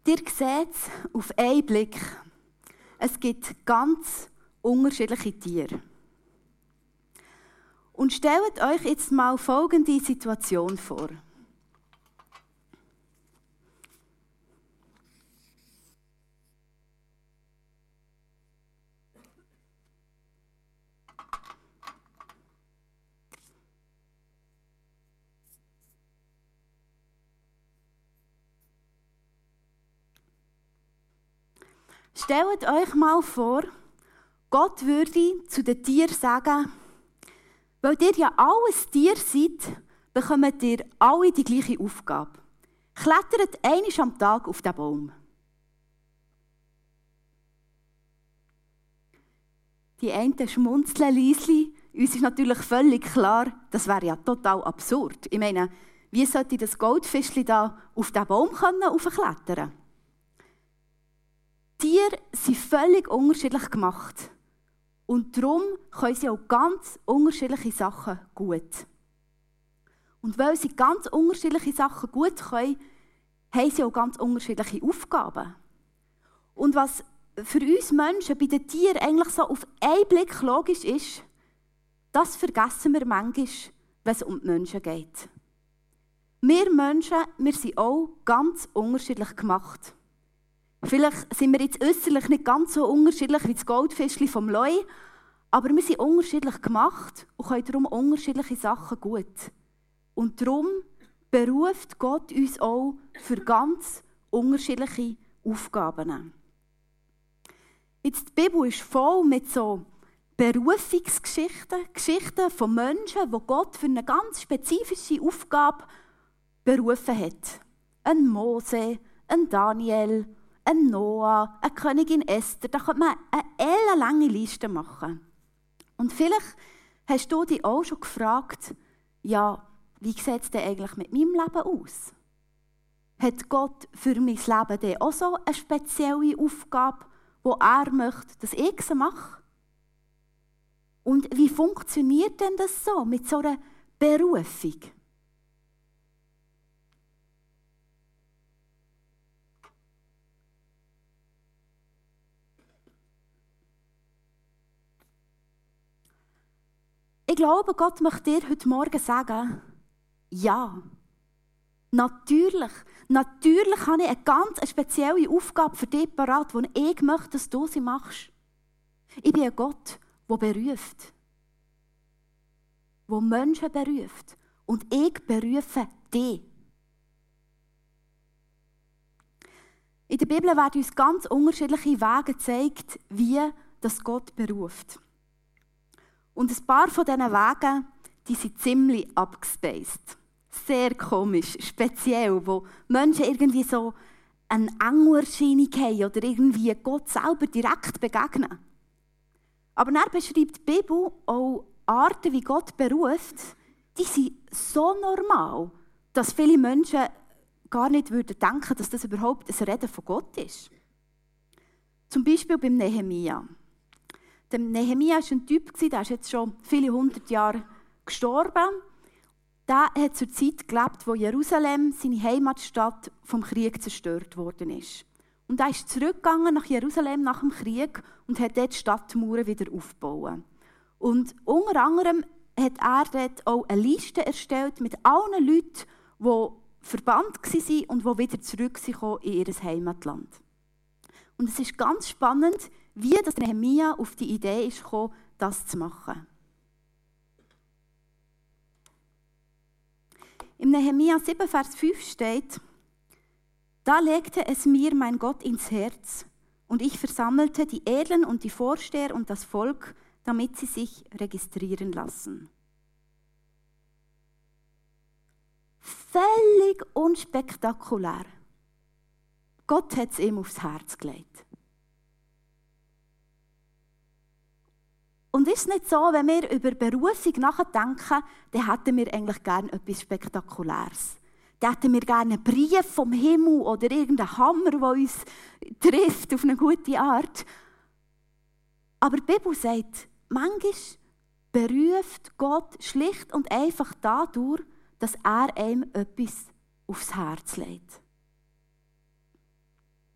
Ihr seht es auf einen Blick. Es gibt ganz unterschiedliche Tiere. Und stellt euch jetzt mal folgende Situation vor. Stellt euch mal vor, Gott würde zu den Tieren sagen, weil ihr ja alles Tier seid, bekommt ihr alle die gleiche Aufgabe. Klettert einmal am Tag auf den Baum. Die einen schmunzeln leislich. Uns ist natürlich völlig klar, das wäre ja total absurd. Ich meine, wie sollte das Goldfischchen da auf den Baum raufklettern können? Tiere sind völlig unterschiedlich gemacht. Und darum können sie auch ganz unterschiedliche Sachen gut. Und weil sie ganz unterschiedliche Sachen gut können, haben sie auch ganz unterschiedliche Aufgaben. Und was für uns Menschen bei den Tieren eigentlich so auf einen Blick logisch ist, das vergessen wir manchmal, wenn es um die Menschen geht. Wir Menschen, wir sind auch ganz unterschiedlich gemacht. Vielleicht sind wir jetzt äußerlich nicht ganz so unterschiedlich wie das Goldfischchen vom Loi, aber wir sind unterschiedlich gemacht und können darum unterschiedliche Sachen gut. Und darum beruft Gott uns auch für ganz unterschiedliche Aufgaben. Jetzt, die Bibel ist voll mit so Berufungsgeschichten, Geschichten von Menschen, die Gott für eine ganz spezifische Aufgabe berufen hat. Ein Mose, ein Daniel, ein Noah, eine Königin Esther. Da könnte man eine lange Liste machen. Und vielleicht hast du dich auch schon gefragt, ja, wie sieht es denn eigentlich mit meinem Leben aus? Hat Gott für mein Leben denn auch so eine spezielle Aufgabe, die er möchte, dass ich sie mache? Und wie funktioniert denn das so mit so einer Berufung? Ich glaube, Gott möchte dir heute Morgen sagen, ja, natürlich habe ich eine ganz spezielle Aufgabe für dich parat, die ich möchte, dass du sie machst. Ich bin ein Gott, der beruft, der Menschen beruft. Und ich berufe dich. In der Bibel werden uns ganz unterschiedliche Wege gezeigt, wie das Gott beruft. Und ein paar von diesen Wegen, die sind ziemlich abgespaced. Sehr komisch, speziell, wo Menschen irgendwie so eine Engelerscheinung haben oder irgendwie Gott selber direkt begegnen. Aber dann beschreibt die Bibel auch Arten, wie Gott beruft, die sind so normal, dass viele Menschen gar nicht denken würden, dass das überhaupt ein Reden von Gott ist. Zum Beispiel beim Nehemia. Der Nehemia war ein Typ, der ist jetzt schon viele hundert Jahre gestorben. Der hat zur Zeit gelebt, wo Jerusalem, seine Heimatstadt, vom Krieg zerstört worden ist. Und er ist zurückgegangen nach Jerusalem nach dem Krieg und hat dort die Stadtmauern wieder aufgebaut. Und unter anderem hat er dort auch eine Liste erstellt mit allen Leuten, die verbannt waren und die wieder zurückkamen in ihr Heimatland. Und es ist ganz spannend, wie das Nehemia auf die Idee ist gekommen, das zu machen. Im Nehemia 7, Vers 5 steht, da legte es mir mein Gott ins Herz, und ich versammelte die Edlen und die Vorsteher und das Volk, damit sie sich registrieren lassen. Völlig unspektakulär. Gott hat es ihm aufs Herz gelegt. Und ist es nicht so, wenn wir über Berufung nachdenken, dann hätten wir eigentlich gerne etwas Spektakuläres. Dann hätten wir gerne einen Brief vom Himmel oder irgendeinen Hammer, der uns trifft auf eine gute Art. Aber die Bibel sagt, manchmal beruft Gott schlicht und einfach dadurch, dass er einem etwas aufs Herz legt.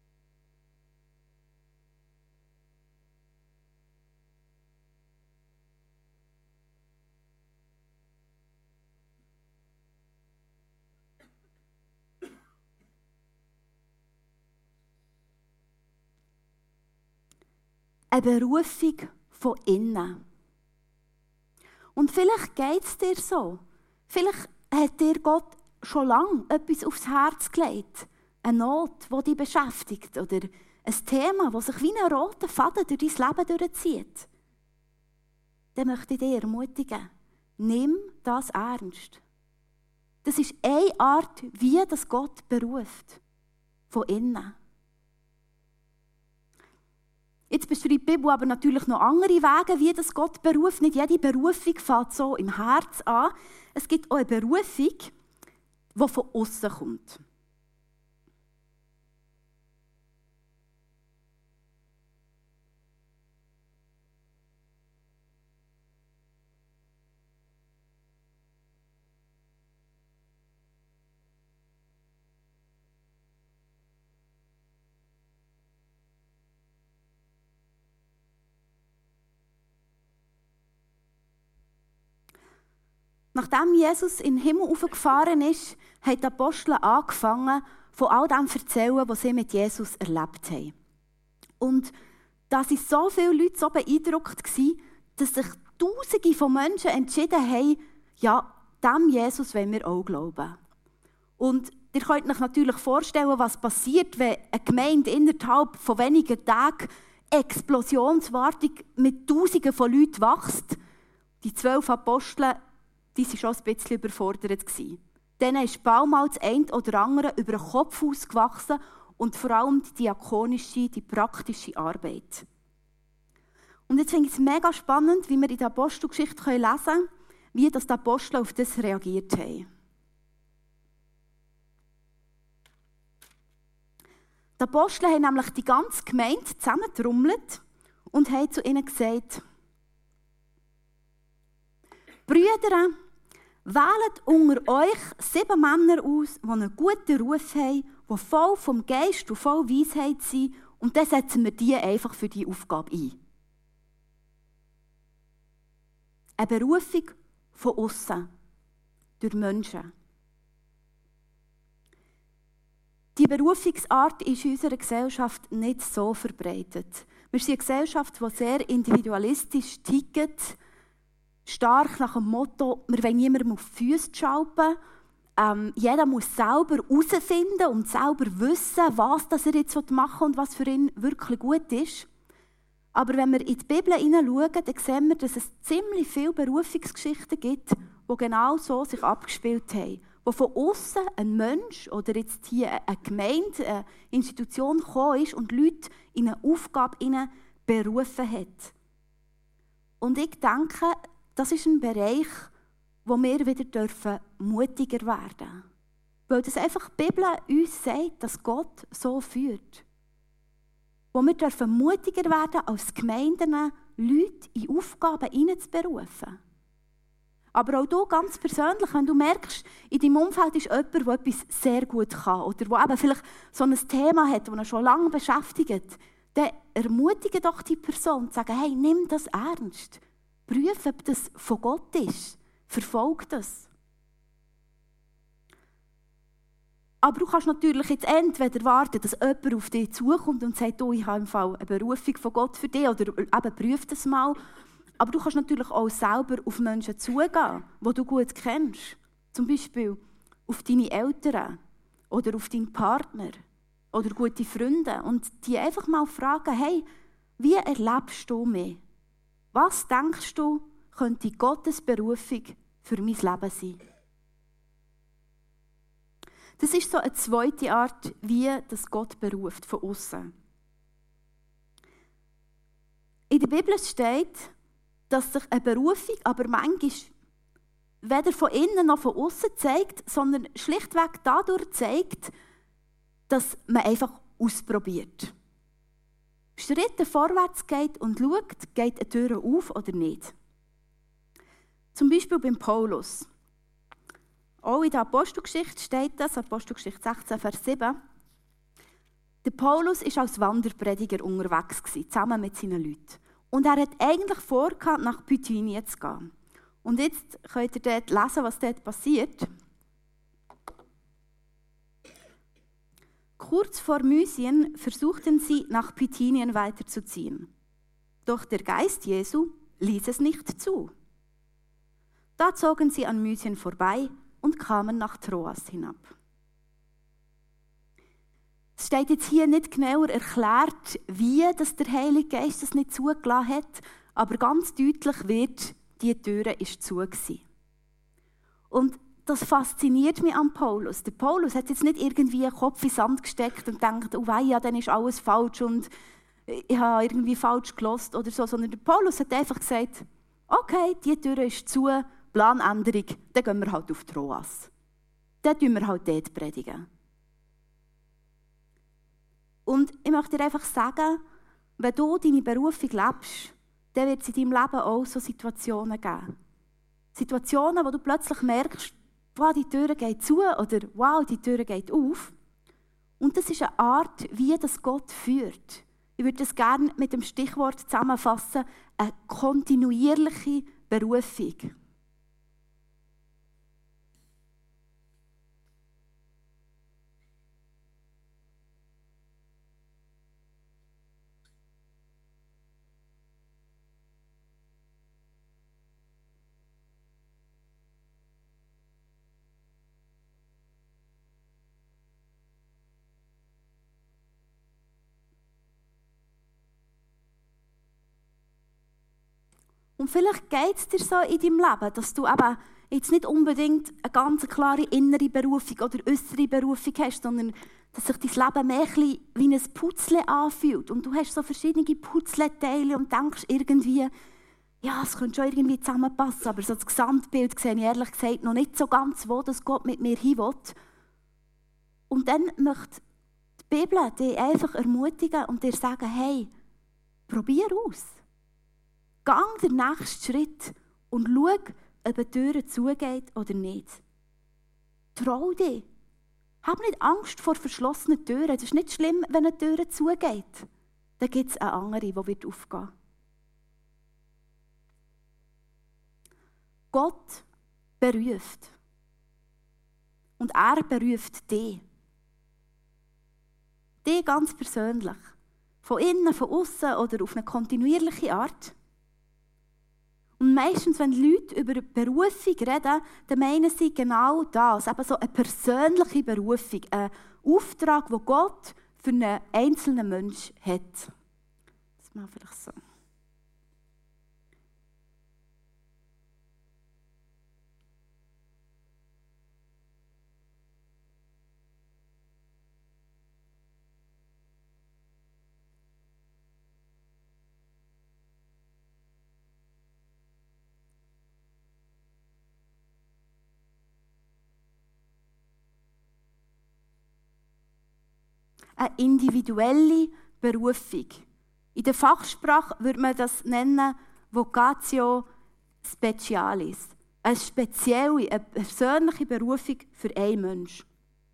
eine Berufung von innen. Und vielleicht geht es dir so. Vielleicht hat dir Gott schon lange etwas aufs Herz gelegt. Eine Not, die dich beschäftigt. Oder ein Thema, das sich wie ein roter Faden durch dein Leben durchzieht. Dann möchte ich dich ermutigen, nimm das ernst. Das ist eine Art, wie das Gott beruft. Von innen. Jetzt beschreibt die Bibel aber natürlich noch andere Wege, wie das Gott beruft. Nicht jede Berufung fängt so im Herz an. Es gibt auch eine Berufung, die von außen kommt. Nachdem Jesus in den Himmel aufgefahren ist, haben die Apostel angefangen, von all dem zu erzählen, was sie mit Jesus erlebt haben. Und da waren so viele Leute so beeindruckt, dass sich Tausende von Menschen entschieden haben, ja, dem Jesus wollen wir auch glauben. Und ihr könnt euch natürlich vorstellen, was passiert, wenn eine Gemeinde innerhalb von wenigen Tagen explosionsartig mit Tausenden von Leuten wächst. Die 12 Apostel, die waren schon ein bisschen überfordert. Denen ist bald mal das eine oder andere über den Kopf ausgewachsen und vor allem die diakonische, die praktische Arbeit. Und jetzt finde ich es mega spannend, wie wir in der Apostelgeschichte lesen können, wie die Apostel auf das reagiert haben. Die Apostel haben nämlich die ganze Gemeinde zusammengetrommelt und haben zu ihnen gesagt: Brüder, wählt unter euch 7 Männer aus, die einen guten Ruf haben, die voll vom Geist und voll Weisheit sind, und dann setzen wir die einfach für diese Aufgabe ein. Eine Berufung von außen, durch Menschen. Die Berufungsart ist in unserer Gesellschaft nicht so verbreitet. Wir sind eine Gesellschaft, die sehr individualistisch tickt, stark nach dem Motto, wir wollen niemandem auf die Füße schalten. Jeder muss selber herausfinden und selber wissen, was er jetzt machen will und was für ihn wirklich gut ist. Aber wenn wir in die Bibel hineinschauen, dann sehen wir, dass es ziemlich viele Berufungsgeschichten gibt, die genau so sich abgespielt haben. Wo von außen ein Mensch oder jetzt hier eine Gemeinde, eine Institution gekommen ist und Leute in eine Aufgabe berufen hat. Und ich denke, das ist ein Bereich, wo wir wieder mutiger werden dürfen. Weil das einfach die Bibel uns sagt, dass Gott so führt. Wo wir mutiger werden als Gemeinden, Leute in Aufgaben hineinzuberufen. Aber auch du ganz persönlich, wenn du merkst, in deinem Umfeld ist jemand, der etwas sehr gut kann oder der eben vielleicht so ein Thema hat, das ihn schon lange beschäftigt, dann ermutige doch die Person zu sagen: Hey, nimm das ernst. Prüfe, ob das von Gott ist. Verfolge das. Aber du kannst natürlich jetzt entweder warten, dass jemand auf dich zukommt und sagt: Oh, ich habe im Fall eine Berufung von Gott für dich, oder eben prüf das mal. Aber du kannst natürlich auch selber auf Menschen zugehen, die du gut kennst. Zum Beispiel auf deine Eltern oder auf deinen Partner oder gute Freunde. Und die einfach mal fragen: Hey, wie erlebst du mich? Was denkst du, könnte Gottes Berufung für mein Leben sein? Das ist so eine zweite Art, wie das Gott beruft, von außen. In der Bibel steht, dass sich eine Berufung aber manchmal weder von innen noch von außen zeigt, sondern schlichtweg dadurch zeigt, dass man einfach ausprobiert. Schritte vorwärts geht und schaut, geht eine Tür auf oder nicht. Zum Beispiel beim Paulus. Auch in der Apostelgeschichte steht das, Apostelgeschichte 16, Vers 7. Der Paulus war als Wanderprediger unterwegs, zusammen mit seinen Leuten. Und er hat eigentlich vor, nach Bithynien zu gehen. Und jetzt könnt ihr dort lesen, was dort passiert. Kurz vor Mysien versuchten sie, nach Bithynien weiterzuziehen. Doch der Geist Jesu ließ es nicht zu. Da zogen sie an Mysien vorbei und kamen nach Troas hinab. Es steht jetzt hier nicht genauer erklärt, wie dass der Heilige Geist das nicht zugelassen hat, aber ganz deutlich wird, die Türe ist zu gewesen. Und das fasziniert mich an Paulus. Der Paulus hat jetzt nicht irgendwie den Kopf in den Sand gesteckt und denkt, oh weia, dann ist alles falsch und ich habe irgendwie falsch gehört oder so, sondern der Paulus hat einfach gesagt, okay, die Tür ist zu, Planänderung, dann gehen wir halt auf Troas. Dann predigen wir halt dort predigen. Und ich möchte dir einfach sagen, wenn du deine Berufung lebst, dann wird es in deinem Leben auch so Situationen geben. Situationen, wo du plötzlich merkst, wow, die Tür geht zu oder wow, die Tür geht auf. Und das ist eine Art, wie das Gott führt. Ich würde das gerne mit dem Stichwort zusammenfassen, eine kontinuierliche Berufung. Und vielleicht geht es dir so in deinem Leben, dass du eben jetzt nicht unbedingt eine ganz klare innere Berufung oder äußere Berufung hast, sondern dass sich dein Leben mehr wie ein Puzzle anfühlt. Und du hast so verschiedene Puzzleteile und denkst irgendwie, ja, es könnte schon irgendwie zusammenpassen, aber so das Gesamtbild sehe ich ehrlich gesagt noch nicht so ganz, wo das Gott mit mir hin will. Und dann möchte die Bibel dich einfach ermutigen und dir sagen, hey, probier aus. Gang den nächsten Schritt und schau, ob eine Tür zugeht oder nicht. Trau dich. Hab nicht Angst vor verschlossenen Türen. Es ist nicht schlimm, wenn eine Tür zugeht. Dann gibt es eine andere, die aufgehen wird. Gott beruft. Und er beruft dich. Dich ganz persönlich. Von innen, von außen oder auf eine kontinuierliche Art. Und meistens, wenn Leute über Berufung reden, dann meinen sie genau das. Eben so eine persönliche Berufung. Ein Auftrag, den Gott für einen einzelnen Menschen hat. Das mal vielleicht so. Eine individuelle Berufung. In der Fachsprache würde man das nennen Vocatio Specialis. Eine spezielle, eine persönliche Berufung für einen Menschen.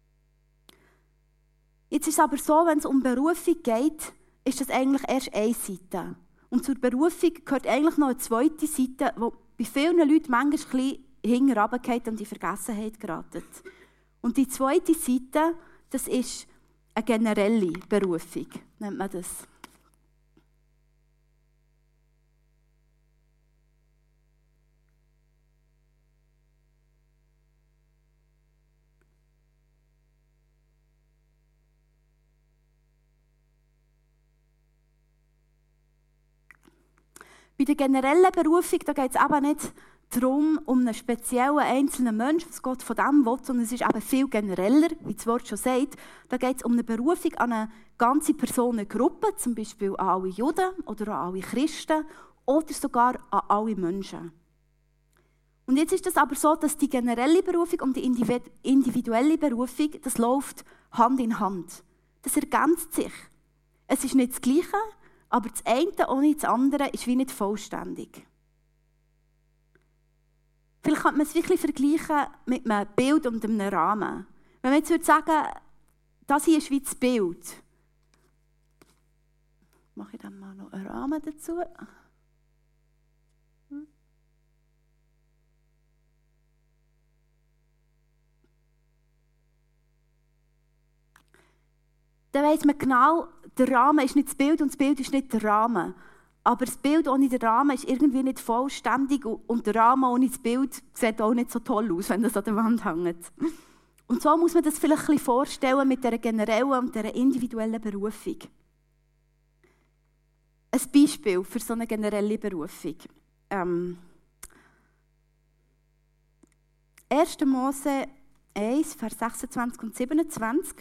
Jetzt ist es aber so, wenn es um Berufung geht, ist das eigentlich erst eine Seite. Und zur Berufung gehört eigentlich noch eine zweite Seite, die bei vielen Leuten manchmal ein bisschen hinten runterfällt und in Vergessenheit geraten. Und die zweite Seite, das ist eine generelle Berufung, nennt man das. Bei der generellen Berufung geht es eben nicht darum, um einen speziellen einzelnen Menschen, was Gott von dem will, sondern es ist eben viel genereller, wie das Wort schon sagt. Da geht es um eine Berufung an eine ganze Personengruppe, zum Beispiel an alle Juden oder an alle Christen oder sogar an alle Menschen. Und jetzt ist es aber so, dass die generelle Berufung und die individuelle Berufung, das läuft Hand in Hand. Das ergänzt sich. Es ist nicht das Gleiche, aber das eine ohne das andere ist wie nicht vollständig. Vielleicht kann man es wirklich vergleichen mit einem Bild und einem Rahmen. Wenn man jetzt sagen würde, das hier ist wie das Bild. Mache ich dann mal noch einen Rahmen dazu. Dann weiss man genau, der Rahmen ist nicht das Bild und das Bild ist nicht der Rahmen. aber das Bild ohne den Rahmen ist irgendwie nicht vollständig und der Rahmen ohne das Bild sieht auch nicht so toll aus, wenn das an der Wand hängt. Und so muss man das vielleicht ein bisschen vorstellen mit dieser generellen und dieser individuellen Berufung. Ein Beispiel für so eine generelle Berufung. 1. Mose 1, Vers 26 und 27.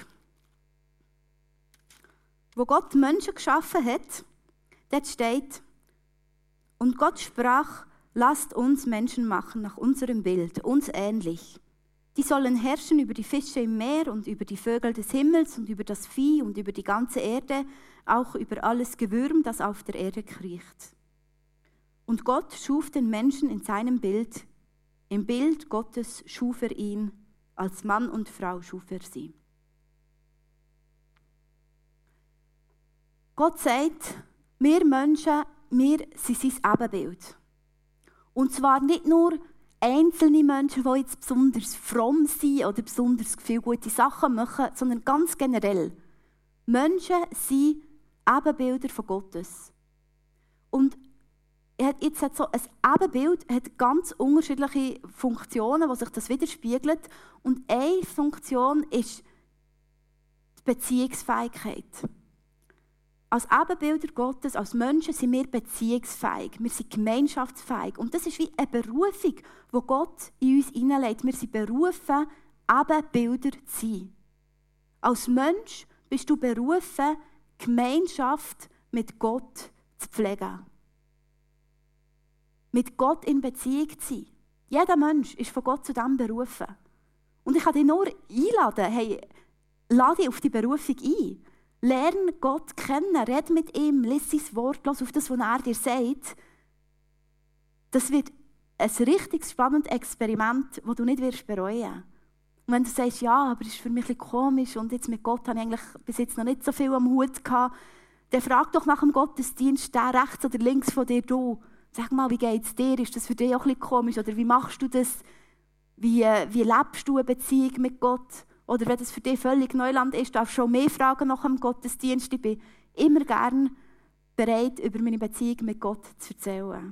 Wo Gott Menschen geschaffen hat, dort steht, und Gott sprach, lasst uns Menschen machen nach unserem Bild, uns ähnlich. Die sollen herrschen über die Fische im Meer und über die Vögel des Himmels und über das Vieh und über die ganze Erde, auch über alles Gewürm, das auf der Erde kriecht. Und Gott schuf den Menschen in seinem Bild. Im Bild Gottes schuf er ihn, als Mann und Frau schuf er sie. Gott sagt, wir Menschen, wir sind sein Ebenbild. Und zwar nicht nur einzelne Menschen, die jetzt besonders fromm sind oder besonders viele gute Sachen machen, sondern ganz generell. Menschen sind Ebenbilder von Gottes. Und jetzt hat so ein Ebenbild hat ganz unterschiedliche Funktionen, wo sich das widerspiegelt. Und eine Funktion ist die Beziehungsfähigkeit. Als Ebenbilder Gottes, als Menschen sind wir beziehungsfähig, wir sind gemeinschaftsfähig. Und das ist wie eine Berufung, die Gott in uns hineinlegt. Wir sind berufen, Ebenbilder zu sein. Als Mensch bist du berufen, Gemeinschaft mit Gott zu pflegen. Mit Gott in Beziehung zu sein. Jeder Mensch ist von Gott zu dem berufen. Und ich kann dich nur einladen, hey, lade dich auf die Berufung ein. Lerne Gott kennen, red mit ihm, lies sein Wort, lass auf das, was er dir sagt. Das wird ein richtig spannendes Experiment, das du nicht bereuen wirst. Und wenn du sagst, ja, aber es ist für mich ein bisschen komisch und jetzt mit Gott habe ich eigentlich bis jetzt noch nicht so viel am Hut gehabt, dann frag doch nach dem Gottesdienst, der rechts oder links von dir, du. Sag mal, wie geht es dir? Ist das für dich auch ein bisschen komisch? Oder wie machst du das? Wie lebst du eine Beziehung mit Gott? Oder wenn das für dich völlig Neuland ist, darfst du schon mehr fragen nach dem Gottesdienst. Ich bin immer gerne bereit, über meine Beziehung mit Gott zu erzählen.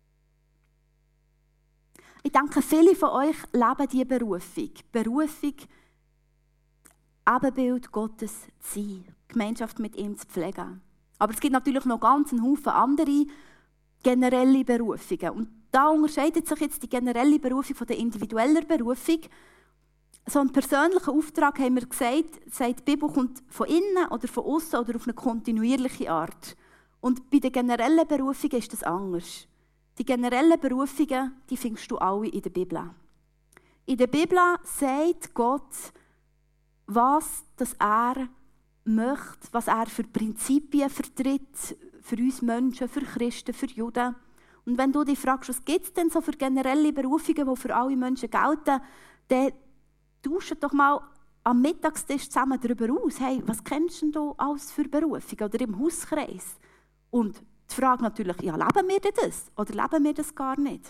Ich denke, viele von euch leben diese Berufung. Berufung, Ebenbild Gottes zu sein, Gemeinschaft mit ihm zu pflegen. Aber es gibt natürlich noch ganz einen Haufen andere generelle Berufungen. Und da unterscheidet sich jetzt die generelle Berufung von der individuellen Berufung. So einen persönlichen Auftrag, haben wir gesagt, sagt, die Bibel kommt von innen oder von außen oder auf eine kontinuierliche Art. Und bei den generellen Berufungen ist das anders. Die generellen Berufungen, die findest du alle in der Bibel. In der Bibel sagt Gott, was er möchte, was er für Prinzipien vertritt, für uns Menschen, für Christen, für Juden. Und wenn du dich fragst, was gibt es denn so für generelle Berufungen, die für alle Menschen gelten, dann tauscht doch mal am Mittagstisch zusammen darüber aus. Hey, was kennst du alles für Berufungen oder im Hauskreis? Und die Frage natürlich, ja, leben wir das oder leben wir das gar nicht?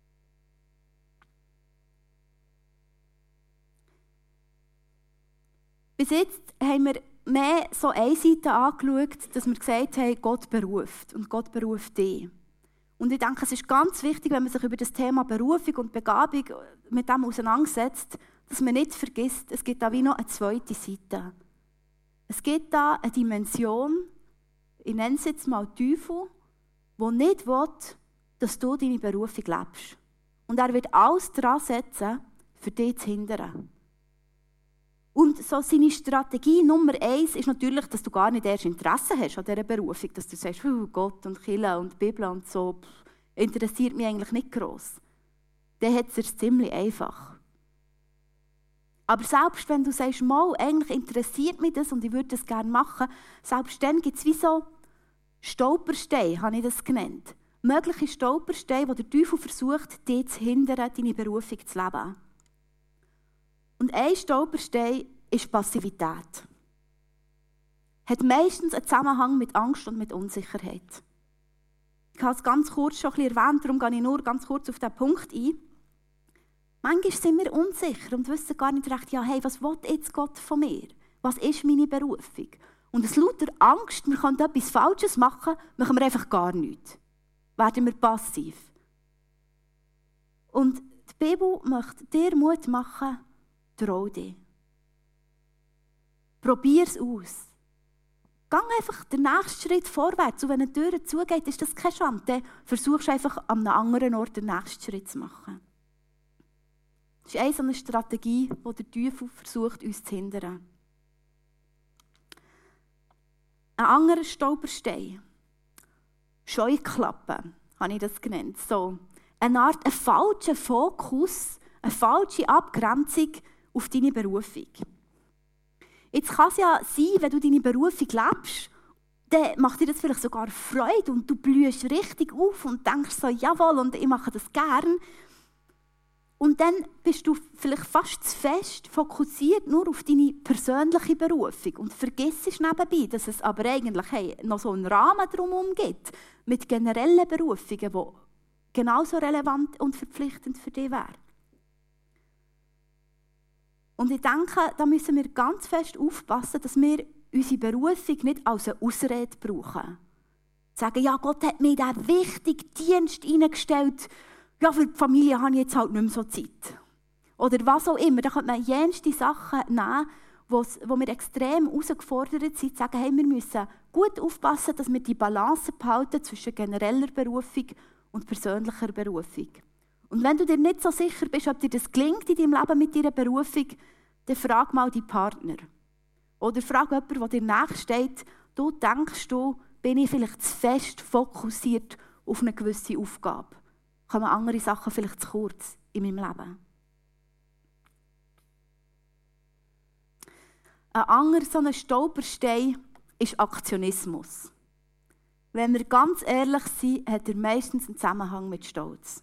Bis jetzt haben wir mehr so eine Seite angeschaut, dass wir gesagt haben, Gott beruft und Gott beruft dich. Und ich denke, es ist ganz wichtig, wenn man sich über das Thema Berufung und Begabung mit dem auseinandersetzt, dass man nicht vergisst, es gibt da wie noch eine zweite Seite. Es gibt da eine Dimension, ich nenne es jetzt mal Teufel, die nicht will, dass du deine Berufung lebst. Und er wird alles daran setzen, für dich zu hindern. Und so seine Strategie Nummer 1 ist natürlich, dass du gar nicht erst Interesse hast an dieser Berufung. Dass du sagst, Gott und Kirche und Bibel und so, interessiert mich eigentlich nicht gross. Dann hat es ziemlich einfach. Aber selbst wenn du sagst, mal, eigentlich interessiert mich das und ich würde das gerne machen, selbst dann gibt es wie so Stolpersteine, habe ich das genannt. Mögliche Stolpersteine, wo der Teufel versucht, dich zu hindern, deine Berufung zu leben. Und ein Stolperstein ist Passivität. Hat meistens einen Zusammenhang mit Angst und mit Unsicherheit. Ich habe es ganz kurz schon ein bisschen erwähnt, darum gehe ich nur ganz kurz auf diesen Punkt ein. Manchmal sind wir unsicher und wissen gar nicht recht, ja, hey, was will jetzt Gott von mir? Was ist meine Berufung? Und aus lauter Angst, wir können etwas Falsches machen, machen wir einfach gar nichts. Werden wir passiv. Und die Bibel möchte dir Mut machen, trau dich. Probier es aus. Geh einfach den nächsten Schritt vorwärts. Und wenn eine Tür zugeht, ist das keine Schande. Dann versuchst du einfach an einem anderen Ort den nächsten Schritt zu machen. Das ist eine Strategie, die der Teufel versucht, uns zu hindern. Ein anderer Stolperstein. Scheuklappen, habe ich das genannt. So, eine Art, ein falscher Fokus, eine falsche Abgrenzung auf deine Berufung. Jetzt kann es ja sein, wenn du deine Berufung lebst, dann macht dir das vielleicht sogar Freude und du blühst richtig auf und denkst so, jawohl, und ich mache das gern. Und dann bist du vielleicht fast zu fest fokussiert nur auf deine persönliche Berufung und vergisst nebenbei, dass es aber eigentlich noch so einen Rahmen drumherum gibt mit generellen Berufungen, die genauso relevant und verpflichtend für dich wären. Und ich denke, da müssen wir ganz fest aufpassen, dass wir unsere Berufung nicht als eine Ausrede brauchen. Sagen, ja, Gott hat mir diesen wichtigen Dienst hineingestellt, ja, für die Familie habe ich jetzt halt nicht mehr so Zeit. Oder was auch immer. Da könnte man jenste Sachen nehmen, wo wir extrem herausgefordert sind, zu sagen, hey, wir müssen gut aufpassen, dass wir die Balance behalten zwischen genereller Berufung und persönlicher Berufung. Und wenn du dir nicht so sicher bist, ob dir das gelingt in deinem Leben mit deiner Berufung, dann frag mal deinen Partner. Oder frag jemanden, der dir nachsteht, du denkst, bin ich vielleicht zu fest fokussiert auf eine gewisse Aufgabe? Kommen andere Sachen vielleicht zu kurz in meinem Leben? Ein anderer so ein Stolperstein ist Aktionismus. Wenn wir ganz ehrlich sind, hat er meistens einen Zusammenhang mit Stolz.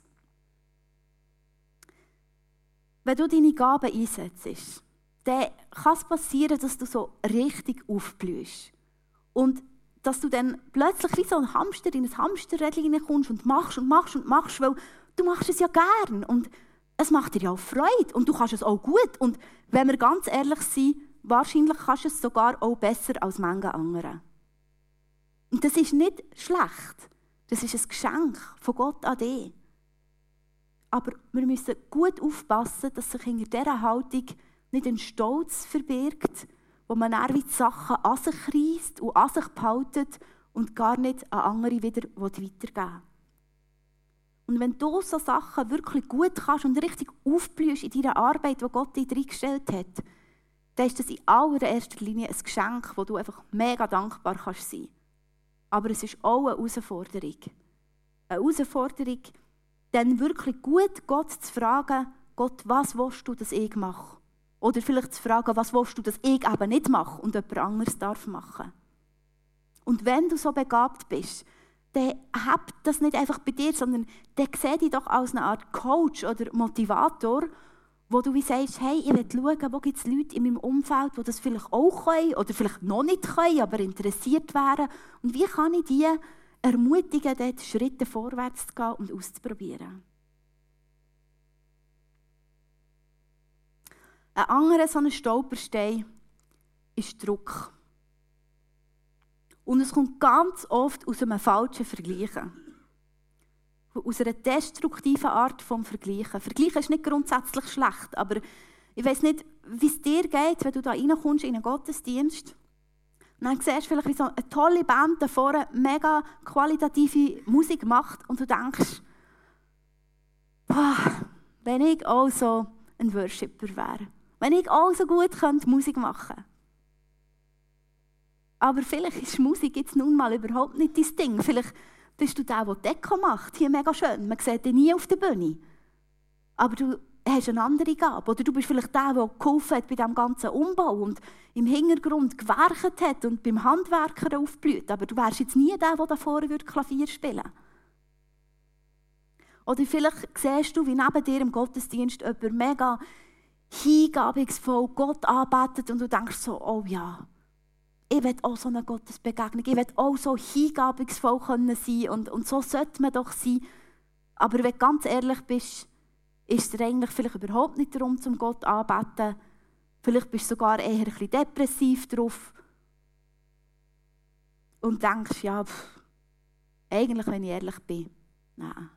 Wenn du deine Gaben einsetzt, dann kann es passieren, dass du so richtig aufblühst. Und dass du dann plötzlich wie so ein Hamster in ein Hamsterrädchen hineinkommst und machst, weil du machst es ja gern und es macht dir ja auch Freude und du kannst es auch gut. Und wenn wir ganz ehrlich sind, wahrscheinlich kannst du es sogar auch besser als manche andere. Und das ist nicht schlecht. Das ist ein Geschenk von Gott an dich. Aber wir müssen gut aufpassen, dass sich hinter dieser Haltung nicht ein Stolz verbirgt, wo man dann wie die Sachen an sich reisst und an sich behaltet und gar nicht an andere wieder weitergeben will. Und wenn du so Sachen wirklich gut kannst und richtig aufblühst in deiner Arbeit, die Gott dir reingestellt hat, dann ist das in allererster Linie ein Geschenk, wo du einfach mega dankbar kannst sein. Aber es ist auch eine Herausforderung. Eine Herausforderung, dann wirklich gut Gott zu fragen, Gott, was willst du, dass ich mache? Oder vielleicht zu fragen, was willst du, dass ich eben nicht mache und jemand anderes darf machen. Und wenn du so begabt bist, dann hab das nicht einfach bei dir, sondern dann seh dich doch als eine Art Coach oder Motivator, wo du wie sagst, hey, ich will schauen, wo gibt es Leute in meinem Umfeld, die das vielleicht auch können oder vielleicht noch nicht können, aber interessiert wären. Und wie kann ich die ermutigen, dort Schritte vorwärts zu gehen und auszuprobieren. Ein anderer so ein Stolperstein ist Druck. Und es kommt ganz oft aus einem falschen Vergleichen. Aus einer destruktiven Art vom Vergleichen. Vergleichen ist nicht grundsätzlich schlecht, aber ich weiss nicht, wie es dir geht, wenn du da reinkommst in einen Gottesdienst. Und dann siehst du vielleicht, wie so eine tolle Band da vorne mega qualitative Musik macht und du denkst, wenn ich auch so ein Worshipper wäre. Wenn ich auch so gut Musik machen könnte. Aber vielleicht ist Musik jetzt nun mal überhaupt nicht dein Ding. Vielleicht bist du der Deko macht. Hier mega schön. Man sieht dich nie auf der Bühne. Aber du hast eine andere Gabe. Oder du bist vielleicht der geholfen hat bei diesem ganzen Umbau und im Hintergrund gewerkt hat und beim Handwerker aufblüht. Aber du wärst jetzt nie der da vorne Klavier spielen würde. Oder vielleicht siehst du, wie neben dir im Gottesdienst jemand mega hingebungsvoll Gott anbetet und du denkst so, oh ja, ich will auch so eine Gottesbegegnung, ich will auch so hingebungsvoll sein und so sollte man doch sein. Aber wenn du ganz ehrlich bist, ist es eigentlich vielleicht überhaupt nicht darum, zum Gott anzubeten. Vielleicht bist du sogar eher ein bisschen depressiv drauf. und denkst, ja, eigentlich, wenn ich ehrlich bin, nein.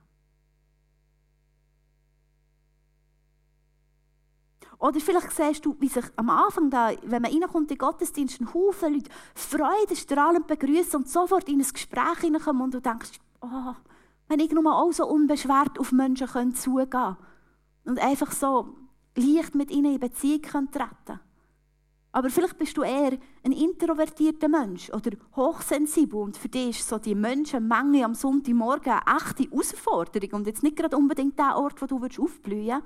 Oder vielleicht siehst du, wie sich am Anfang, da, wenn man reinkommt in den Gottesdienst, ein Haufen Leute freudestrahlend begrüßen und sofort in ein Gespräch hineinkommen und du denkst, oh, wenn ich nur auch so unbeschwert auf Menschen zugehen könnte und einfach so leicht mit ihnen in Beziehung treten könnte. Aber vielleicht bist du eher ein introvertierter Mensch oder hochsensibel und für dich ist so die Menschenmenge am Sonntagmorgen eine echte Herausforderung und jetzt nicht gerade unbedingt der Ort, wo du aufblühen willst.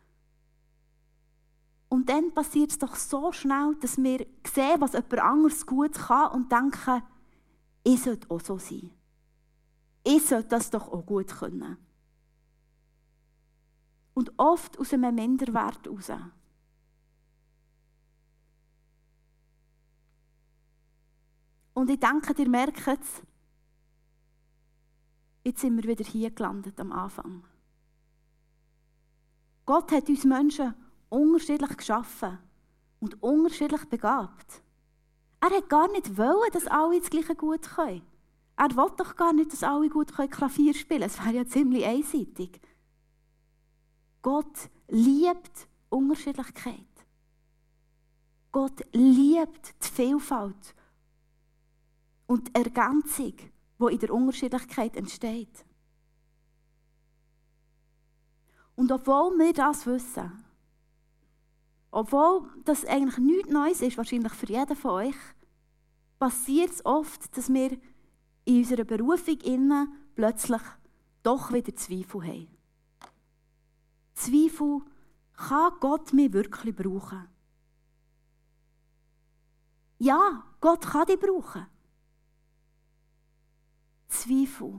Und dann passiert es doch so schnell, dass wir sehen, was jemand anderes gut kann und denken, ich sollte auch so sein. Ich sollte das doch auch gut können. Und oft aus einem Minderwert heraus. Und ich denke, ihr merkt es, jetzt sind wir wieder hier gelandet am Anfang. Gott hat uns Menschen unterschiedlich geschaffen und unterschiedlich begabt. Er hat gar nicht wollen, dass alle das Gleiche gut können. Er will doch gar nicht, dass alle gut Klavier spielen können. Es wäre ja ziemlich einseitig. Gott liebt Unterschiedlichkeit. Gott liebt die Vielfalt und die Ergänzung, die in der Unterschiedlichkeit entsteht. Und obwohl wir das wissen, obwohl das eigentlich nichts Neues ist, wahrscheinlich für jeden von euch, passiert es oft, dass wir in unserer Berufung plötzlich doch wieder Zweifel haben. Zweifel, kann Gott mich wirklich brauchen? Ja, Gott kann dich brauchen. Zweifel.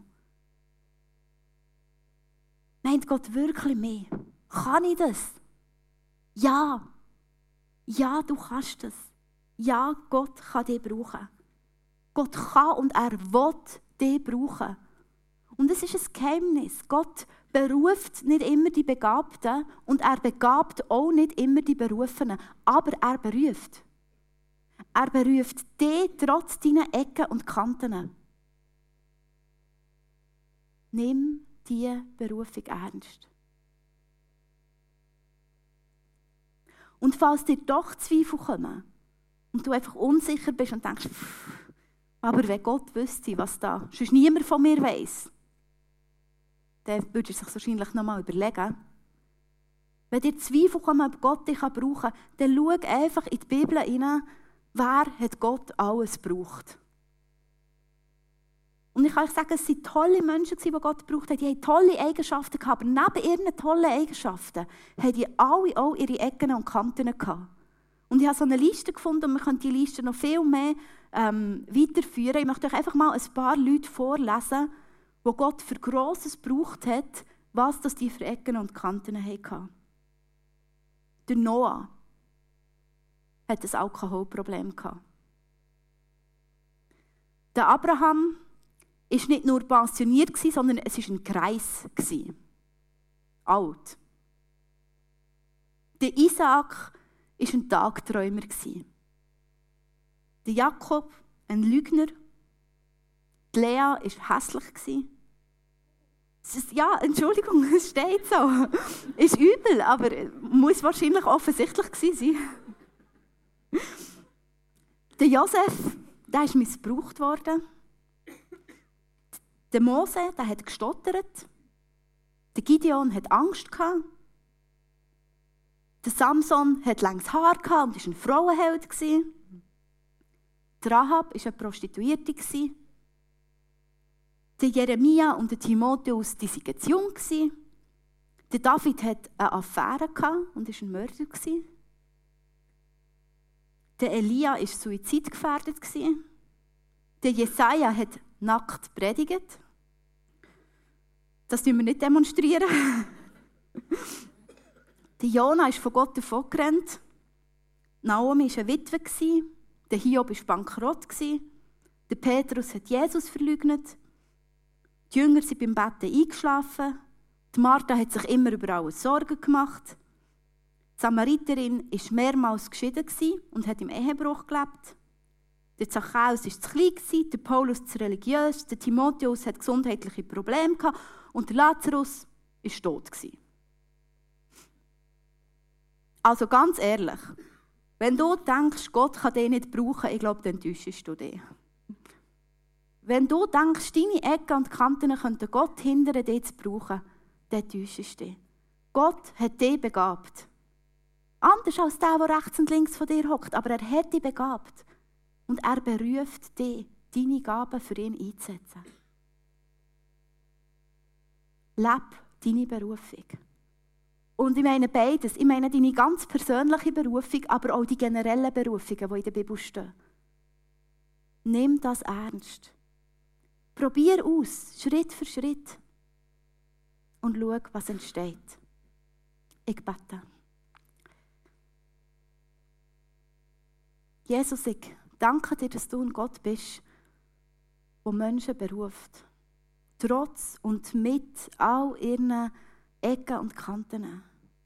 Meint Gott wirklich mich? Kann ich das? Ja. Ja, du kannst das. Ja, Gott kann dich brauchen. Gott kann und er will dich brauchen. Und es ist ein Geheimnis. Gott beruft nicht immer die Begabten und er begabt auch nicht immer die Berufenen. Aber er beruft. Er beruft dich trotz deiner Ecken und Kanten. Nimm diese Berufung ernst. Und falls dir doch Zweifel kommen und du einfach unsicher bist und denkst, aber wenn Gott wüsste, was da sonst niemand von mir weiss, dann würde er sich wahrscheinlich noch mal überlegen. Wenn dir Zweifel kommen, ob Gott dich brauchen kann, dann schau einfach in die Bibel hinein, wer hat Gott alles gebraucht. Und ich kann euch sagen, es waren tolle Menschen, die Gott gebraucht haben. Die haben tolle Eigenschaften gehabt. Aber neben ihren tollen Eigenschaften haben die alle auch ihre Ecken und Kanten gehabt. Und ich habe so eine Liste gefunden und man kann die Liste noch viel mehr weiterführen. Ich möchte euch einfach mal ein paar Leute vorlesen, wo Gott für Grosses gebraucht hat, was das die für Ecken und Kanten hatten. Der Noah hat ein Alkoholproblem gehabt. Der Abraham war nicht nur pensioniert, sondern es war ein Greis. Alt. Der Isaak war ein Tagträumer. Der Jakob ein Lügner. Die Lea war hässlich. Ja, Entschuldigung, es steht so. Ist übel, aber muss wahrscheinlich offensichtlich gewesen sein. Der Josef, der ist missbraucht worden. Der Mose, der hat gestottert. Der Gideon hat Angst gehabt. Der Samson hat langes Haar gehabt und war ein Frauenheld. Der Rahab war eine Prostituierte. Der Jeremia und der Timotheus, die waren zu jung. Der David hatte eine Affäre gehabt und war ein Mörder. Der Elia war suizidgefährdet. Der Jesaja hat nackt predigt. Das demonstrieren wir nicht. Der Jona ist von Gott davongerannt. Naomi war eine Witwe. Der Hiob war bankrott. Der Petrus hat Jesus verleugnet. Die Jünger sind beim Betten eingeschlafen. Die Martha hat sich immer über alles Sorgen gemacht. Die Samariterin war mehrmals geschieden und hat im Ehebruch gelebt. Der Zachäus war zu klein, der Paulus zu religiös, der Timotheus hatte gesundheitliche Probleme und der Lazarus war tot. Also ganz ehrlich, wenn du denkst, Gott kann dich nicht brauchen, ich glaube, dann täuschst du dich. Wenn du denkst, deine Ecken und Kanten könnten Gott hindern, dich zu brauchen, dann täuschst du dich. Gott hat dich begabt. Anders als der rechts und links von dir hockt, aber er hat dich begabt. Und er beruft dich, deine Gaben für ihn einzusetzen. Leb deine Berufung. Und ich meine beides. Ich meine deine ganz persönliche Berufung, aber auch die generellen Berufungen, die in der Bibel stehen. Nimm das ernst. Probier aus, Schritt für Schritt. Und schau, was entsteht. Ich bete. Jesus, ich danke dir, dass du ein Gott bist, der Menschen beruft. Trotz und mit all ihren Ecken und Kanten.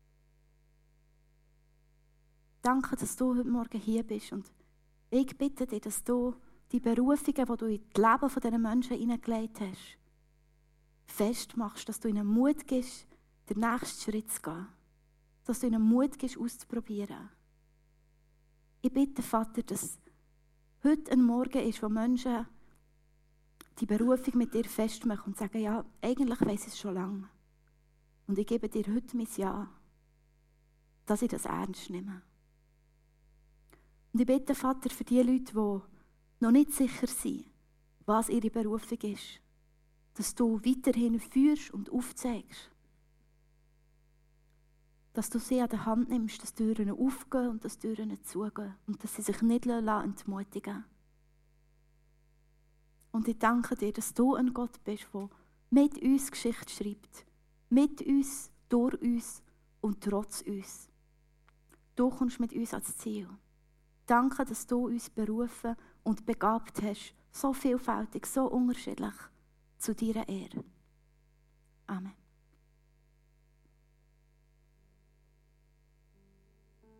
Danke, dass du heute Morgen hier bist. Und ich bitte dich, dass du die Berufungen, die du in das Leben dieser Menschen hineingelegt hast, festmachst, dass du ihnen Mut gibst, den nächsten Schritt zu gehen. Dass du ihnen Mut gibst, auszuprobieren. Ich bitte, Vater, dass heute ein Morgen ist, wo Menschen die Berufung mit dir festmachen und sagen, ja, eigentlich weiss ich es schon lange. Und ich gebe dir heute mein Ja, dass ich das ernst nehme. Und ich bitte, Vater, für die Leute, die noch nicht sicher sind, was ihre Berufung ist, dass du weiterhin führst und aufzeigst. Dass du sie an der Hand nimmst, dass die Türen aufgehen und dass die Türen zugehen und dass sie sich nicht entmutigen lassen. Und ich danke dir, dass du ein Gott bist, der mit uns Geschichte schreibt. Mit uns, durch uns und trotz uns. Du kommst mit uns ans Ziel. Danke, dass du uns berufen und begabt hast, so vielfältig, so unterschiedlich, zu deiner Ehre. Amen.